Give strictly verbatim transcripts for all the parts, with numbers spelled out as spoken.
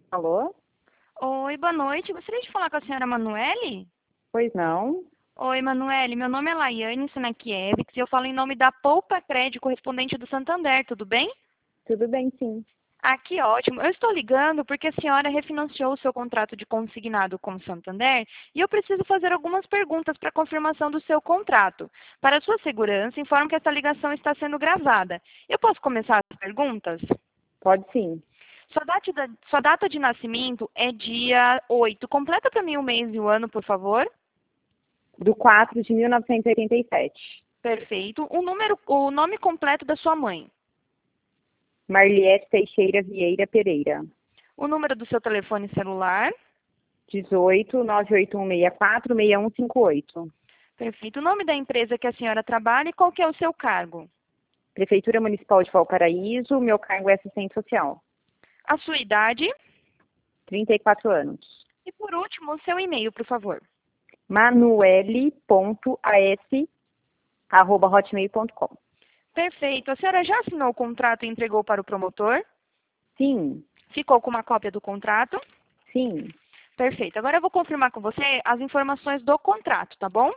Alô? Oi, boa noite. Gostaria de falar com a senhora Manuele? Pois não? Oi, Manuele. Meu nome é Laiane Sanakiewicz e eu falo em nome da Poupa Crédito, correspondente do Santander, tudo bem? Tudo bem, sim. Ah, que ótimo. Eu estou ligando porque a senhora refinanciou o seu contrato de consignado com o Santander e eu preciso fazer algumas perguntas para confirmação do seu contrato. Para sua segurança, informo que esta ligação está sendo gravada. Eu posso começar as perguntas? Pode sim. Sua data, de- sua data de nascimento é dia oito. Completa para mim o mês e o ano, por favor. Do quatro de mil novecentos e oitenta e sete. Perfeito. O número, o nome completo da sua mãe. Marliette Teixeira Vieira Pereira. O número do seu telefone celular. dezoito, nove oito um seis quatro, seis um cinco oito. Perfeito. O nome da empresa que a senhora trabalha e qual que é o seu cargo? Prefeitura Municipal de Valparaíso, meu cargo é assistente social. A sua idade. trinta e quatro anos. E por último, o seu e-mail, por favor. manuele ponto a s arroba hotmail ponto com. Perfeito. A senhora já assinou o contrato e entregou para o promotor? Sim, Ficou com uma cópia do contrato? sim. Perfeito. Agora eu vou confirmar com você as informações do contrato, tá bom?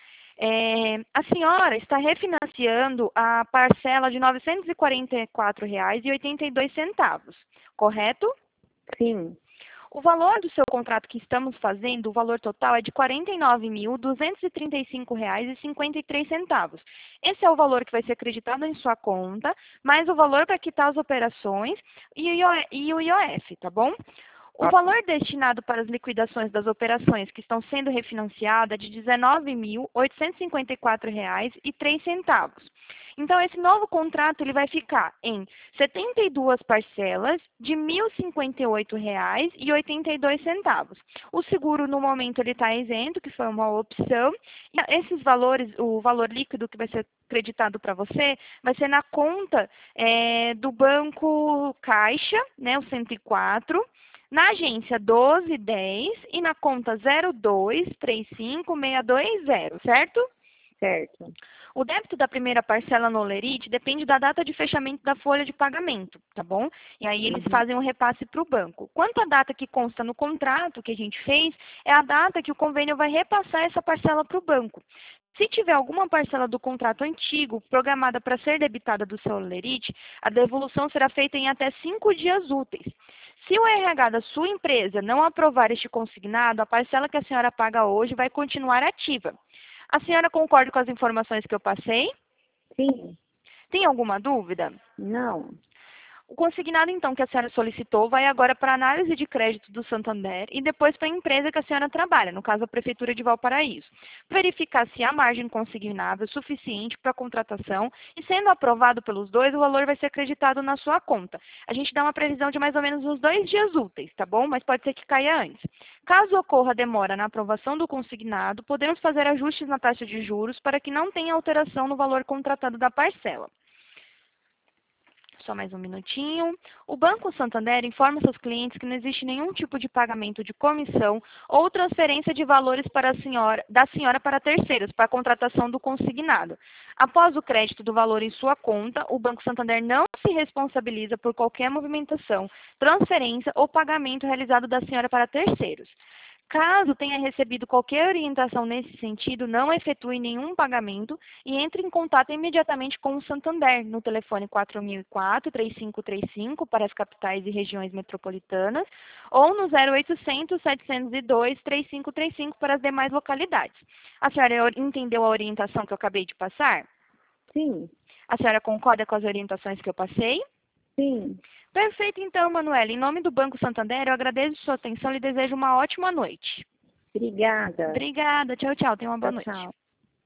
É, a senhora está refinanciando a parcela de novecentos e quarenta e quatro reais e oitenta e dois centavos, correto? Sim. O valor do seu contrato que estamos fazendo, o valor total é de quarenta e nove mil, duzentos e trinta e cinco reais e cinquenta e três centavos. Esse é o valor que vai ser acreditado em sua conta, mais o valor para quitar as operações e o I O- e o I O F, tá bom? O Ok. valor destinado para as liquidações das operações que estão sendo refinanciadas é de dezenove mil, oitocentos e cinquenta e quatro reais e três centavos. Então, esse novo contrato ele vai ficar em setenta e duas parcelas de mil e cinquenta e oito reais e oitenta e dois centavos. O seguro, no momento, ele está isento, que foi uma opção. E esses valores, o valor líquido que vai ser acreditado para você, vai ser na conta eh, do Banco Caixa, né, o cento e quatro, na agência doze dez e na conta zero dois três cinco seis dois zero, certo? Certo. O débito da primeira parcela no Olerite depende da data de fechamento da folha de pagamento, tá bom? E aí eles Uhum. fazem um repasse para o banco. Quanto à data que consta no contrato que a gente fez, é a data que o convênio vai repassar essa parcela para o banco. Se tiver alguma parcela do contrato antigo programada para ser debitada do seu Olerite, a devolução será feita em até cinco dias úteis. Se o R H da sua empresa não aprovar este consignado, a parcela que a senhora paga hoje vai continuar ativa. A senhora concorda com as informações que eu passei? Sim. Tem alguma dúvida? Não. O consignado, então, que a senhora solicitou vai agora para a análise de crédito do Santander e depois para a empresa que a senhora trabalha, no caso, a Prefeitura de Valparaíso. Verificar se há margem consignável suficiente para a contratação e, sendo aprovado pelos dois, o valor vai ser acreditado na sua conta. A gente dá uma previsão de mais ou menos uns dois dias úteis, tá bom? Mas pode ser que caia antes. Caso ocorra demora na aprovação do consignado, podemos fazer ajustes na taxa de juros para que não tenha alteração no valor contratado da parcela. Só mais um minutinho. O Banco Santander informa seus clientes que não existe nenhum tipo de pagamento de comissão ou transferência de valores para a senhora, da senhora para terceiros, para a contratação do consignado. Após o crédito do valor em sua conta, o Banco Santander não se responsabiliza por qualquer movimentação, transferência ou pagamento realizado da senhora para terceiros. Caso tenha recebido qualquer orientação nesse sentido, não efetue nenhum pagamento e entre em contato imediatamente com o Santander no telefone quatro mil e quatro, três cinco três cinco para as capitais e regiões metropolitanas ou no zero oitocentos, setecentos e dois, três cinco três cinco para as demais localidades. A senhora entendeu a orientação que eu acabei de passar? Sim. A senhora concorda com as orientações que eu passei? Sim. Perfeito, então, Manuela. Em nome do Banco Santander, eu agradeço sua atenção e desejo uma ótima noite. Obrigada. Obrigada. Tchau, tchau. Tenha uma boa Tchau, noite. tchau.